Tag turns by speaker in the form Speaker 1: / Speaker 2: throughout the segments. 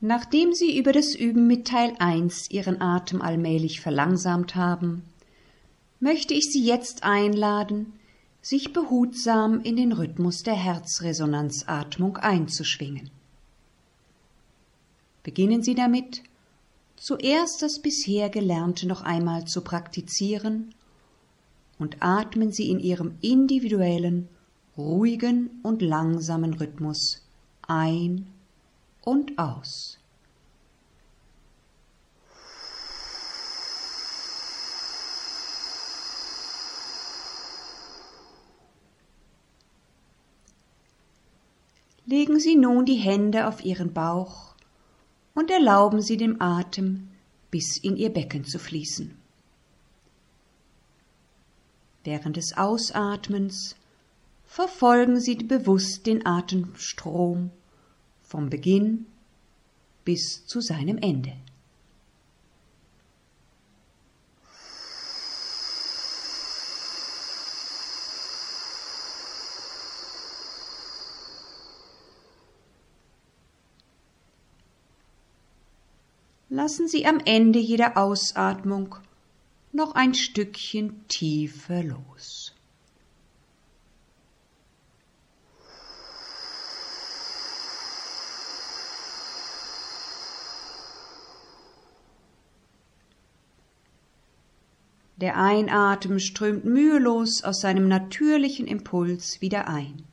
Speaker 1: Nachdem Sie über das Üben mit Teil 1 Ihren Atem allmählich verlangsamt haben, möchte ich Sie jetzt einladen, sich behutsam in den Rhythmus der Herzresonanzatmung einzuschwingen. Beginnen Sie damit, zuerst das bisher Gelernte noch einmal zu praktizieren und atmen Sie in Ihrem individuellen, ruhigen und langsamen Rhythmus ein und aus. Legen Sie nun die Hände auf Ihren Bauch und erlauben Sie dem Atem, bis in Ihr Becken zu fließen. Während des Ausatmens verfolgen Sie bewusst den Atemstrom vom Beginn bis zu seinem Ende. Lassen Sie am Ende jeder Ausatmung noch ein Stückchen tiefer los. Der Einatmen strömt mühelos aus seinem natürlichen Impuls wieder ein.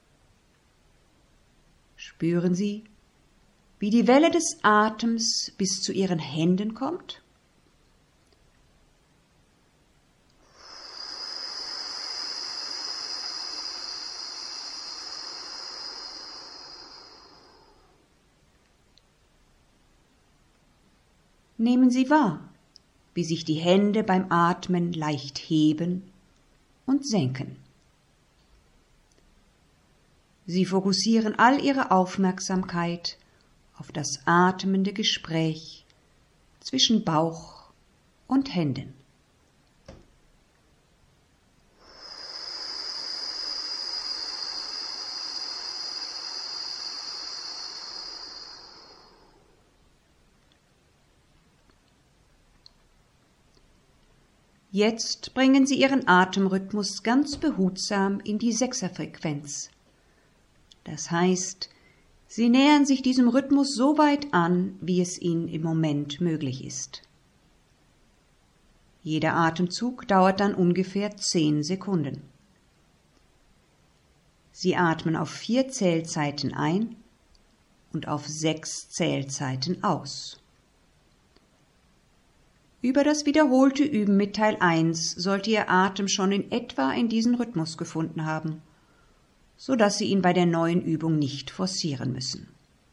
Speaker 1: Spüren Sie, wie die Welle des Atems bis zu Ihren Händen kommt? Nehmen Sie wahr, wie sich die Hände beim Atmen leicht heben und senken. Sie fokussieren all Ihre Aufmerksamkeit auf das atmende Gespräch zwischen Bauch und Händen. Jetzt bringen Sie Ihren Atemrhythmus ganz behutsam in die Sechserfrequenz. Das heißt, Sie nähern sich diesem Rhythmus so weit an, wie es Ihnen im Moment möglich ist. Jeder Atemzug dauert dann ungefähr 10 Sekunden. Sie atmen auf 4 Zählzeiten ein und auf 6 Zählzeiten aus. Über das wiederholte Üben mit Teil 1 sollte Ihr Atem schon in etwa in diesen Rhythmus gefunden haben, so dass Sie ihn bei der neuen Übung nicht forcieren müssen.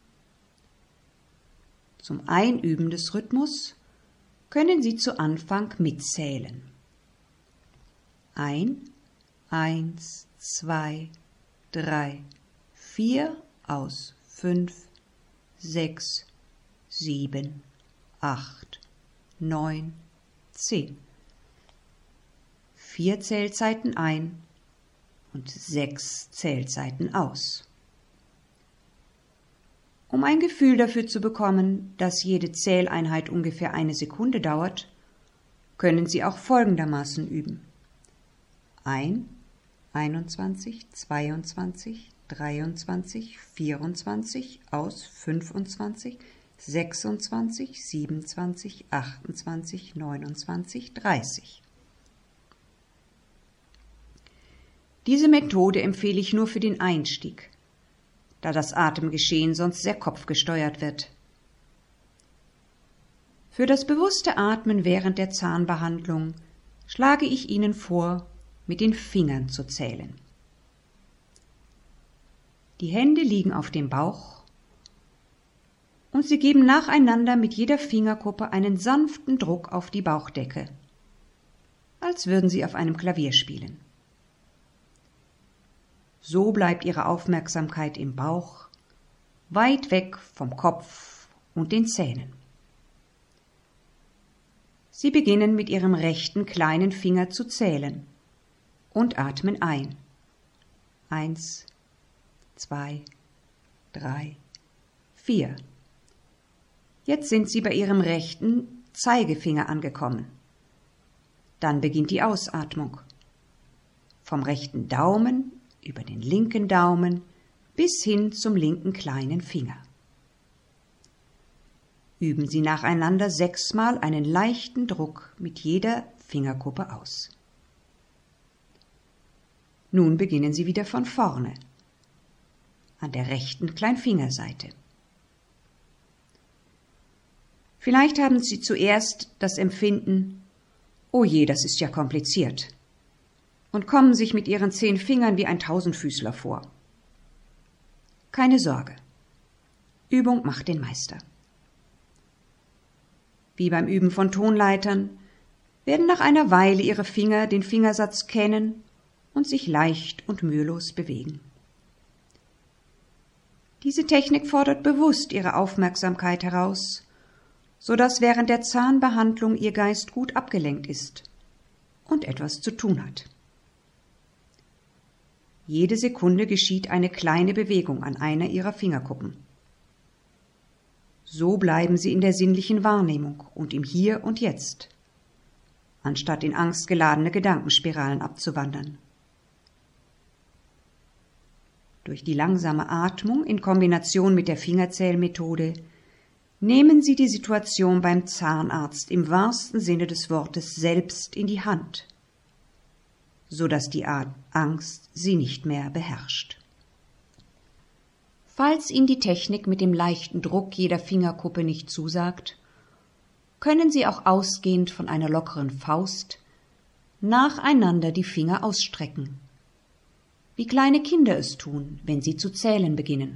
Speaker 1: Zum Einüben des Rhythmus können Sie zu Anfang mitzählen. 1, 2, 3, 4, aus 5, 6, 7, 8, 9, 10. 4 Zählzeiten ein und 6 Zählzeiten aus. Um ein Gefühl dafür zu bekommen, dass jede Zähleinheit ungefähr 1 Sekunde dauert, können Sie auch folgendermaßen üben. 1, 21, 22, 23, 24, aus 25, 26, 27, 28, 29, 30. Diese Methode empfehle ich nur für den Einstieg, da das Atemgeschehen sonst sehr kopfgesteuert wird. Für das bewusste Atmen während der Zahnbehandlung schlage ich Ihnen vor, mit den Fingern zu zählen. Die Hände liegen auf dem Bauch und Sie geben nacheinander mit jeder Fingerkuppe einen sanften Druck auf die Bauchdecke, als würden Sie auf einem Klavier spielen. So bleibt Ihre Aufmerksamkeit im Bauch, weit weg vom Kopf und den Zähnen. Sie beginnen mit Ihrem rechten kleinen Finger zu zählen und atmen ein. 1, 2, 3, 4. Jetzt sind Sie bei Ihrem rechten Zeigefinger angekommen. Dann beginnt die Ausatmung. Vom rechten Daumen über den linken Daumen bis hin zum linken kleinen Finger. Üben Sie nacheinander 6-mal einen leichten Druck mit jeder Fingerkuppe aus. Nun beginnen Sie wieder von vorne, an der rechten Kleinfingerseite. Vielleicht haben Sie zuerst das Empfinden, oh je, das ist ja kompliziert, und kommen sich mit Ihren 10 Fingern wie ein Tausendfüßler vor. Keine Sorge, Übung macht den Meister. Wie beim Üben von Tonleitern werden nach einer Weile Ihre Finger den Fingersatz kennen und sich leicht und mühelos bewegen. Diese Technik fordert bewusst Ihre Aufmerksamkeit heraus, so dass während der Zahnbehandlung Ihr Geist gut abgelenkt ist und etwas zu tun hat. Jede Sekunde geschieht eine kleine Bewegung an einer Ihrer Fingerkuppen. So bleiben Sie in der sinnlichen Wahrnehmung und im Hier und Jetzt, anstatt in angstgeladene Gedankenspiralen abzuwandern. Durch die langsame Atmung in Kombination mit der Fingerzählmethode nehmen Sie die Situation beim Zahnarzt im wahrsten Sinne des Wortes selbst in die Hand, sodass die Angst Sie nicht mehr beherrscht. Falls Ihnen die Technik mit dem leichten Druck jeder Fingerkuppe nicht zusagt, können Sie auch ausgehend von einer lockeren Faust nacheinander die Finger ausstrecken, wie kleine Kinder es tun, wenn sie zu zählen beginnen.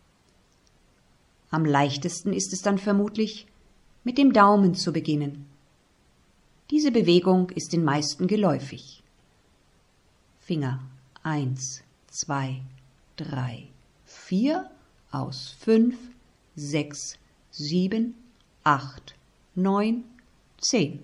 Speaker 1: Am leichtesten ist es dann vermutlich, mit dem Daumen zu beginnen. Diese Bewegung ist den meisten geläufig. Finger 1, 2, 3, 4, aus 5, 6, 7, 8, 9, 10.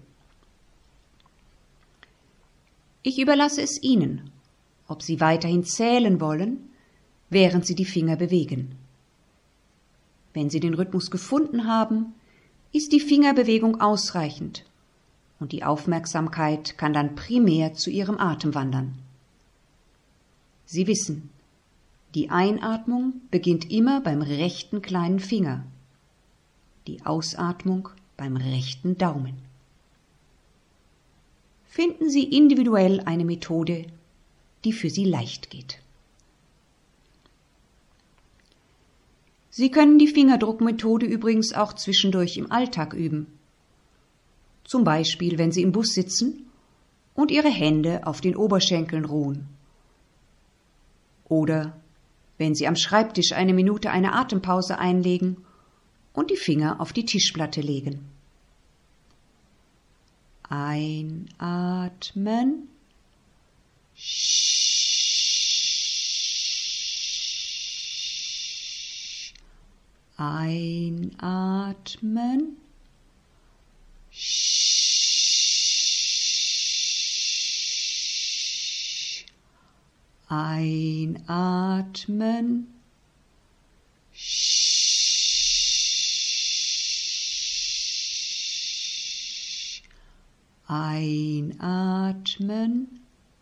Speaker 1: Ich überlasse es Ihnen, ob Sie weiterhin zählen wollen, während Sie die Finger bewegen. Wenn Sie den Rhythmus gefunden haben, ist die Fingerbewegung ausreichend und die Aufmerksamkeit kann dann primär zu Ihrem Atem wandern. Sie wissen, die Einatmung beginnt immer beim rechten kleinen Finger, die Ausatmung beim rechten Daumen. Finden Sie individuell eine Methode, die für Sie leicht geht. Sie können die Fingerdruckmethode übrigens auch zwischendurch im Alltag üben. Zum Beispiel, wenn Sie im Bus sitzen und Ihre Hände auf den Oberschenkeln ruhen. Oder wenn Sie am Schreibtisch eine Minute eine Atempause einlegen und die Finger auf die Tischplatte legen. Einatmen. Einatmen. Einatmen. Einatmen.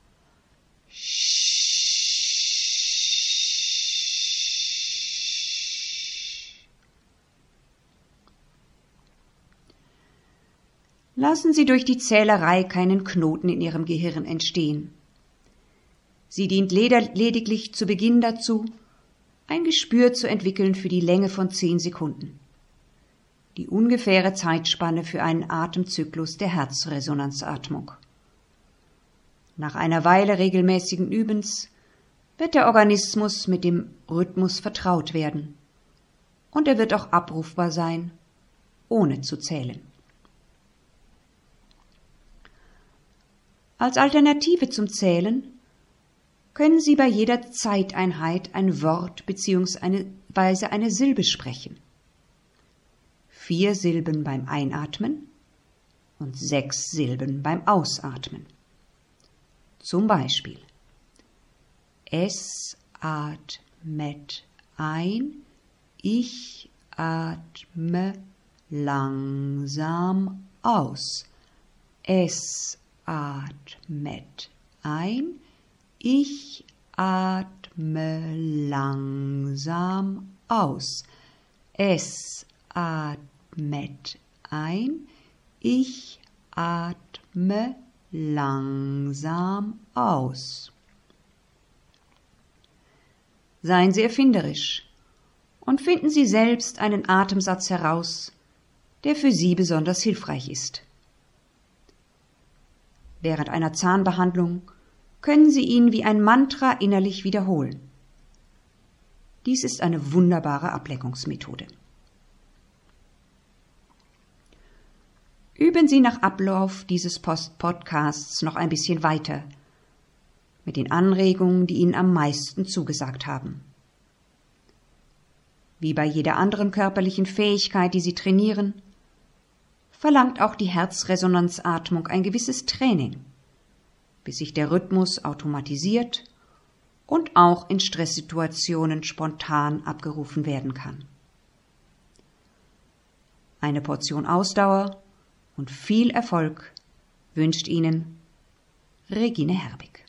Speaker 1: Lassen Sie durch die Zählerei keinen Knoten in Ihrem Gehirn entstehen. Sie dient lediglich zu Beginn dazu, ein Gespür zu entwickeln für die Länge von 10 Sekunden. Die ungefähre Zeitspanne für einen Atemzyklus der Herzresonanzatmung. Nach einer Weile regelmäßigen Übens wird der Organismus mit dem Rhythmus vertraut werden und er wird auch abrufbar sein, ohne zu zählen. Als Alternative zum Zählen können Sie bei jeder Zeiteinheit ein Wort bzw. eine Silbe sprechen. 4 Silben beim Einatmen und 6 Silben beim Ausatmen. Zum Beispiel: Es atmet ein, ich atme langsam aus. Es atmet ein. Ich atme langsam aus. Es atmet ein. Ich atme langsam aus. Seien Sie erfinderisch und finden Sie selbst einen Atemsatz heraus, der für Sie besonders hilfreich ist. Während einer Zahnbehandlung können Sie ihn wie ein Mantra innerlich wiederholen. Dies ist eine wunderbare Ablenkungsmethode. Üben Sie nach Ablauf dieses Podcasts noch ein bisschen weiter mit den Anregungen, die Ihnen am meisten zugesagt haben. Wie bei jeder anderen körperlichen Fähigkeit, die Sie trainieren, verlangt auch die Herzresonanzatmung ein gewisses Training, bis sich der Rhythmus automatisiert und auch in Stresssituationen spontan abgerufen werden kann. Eine Portion Ausdauer und viel Erfolg wünscht Ihnen Regine Herbig.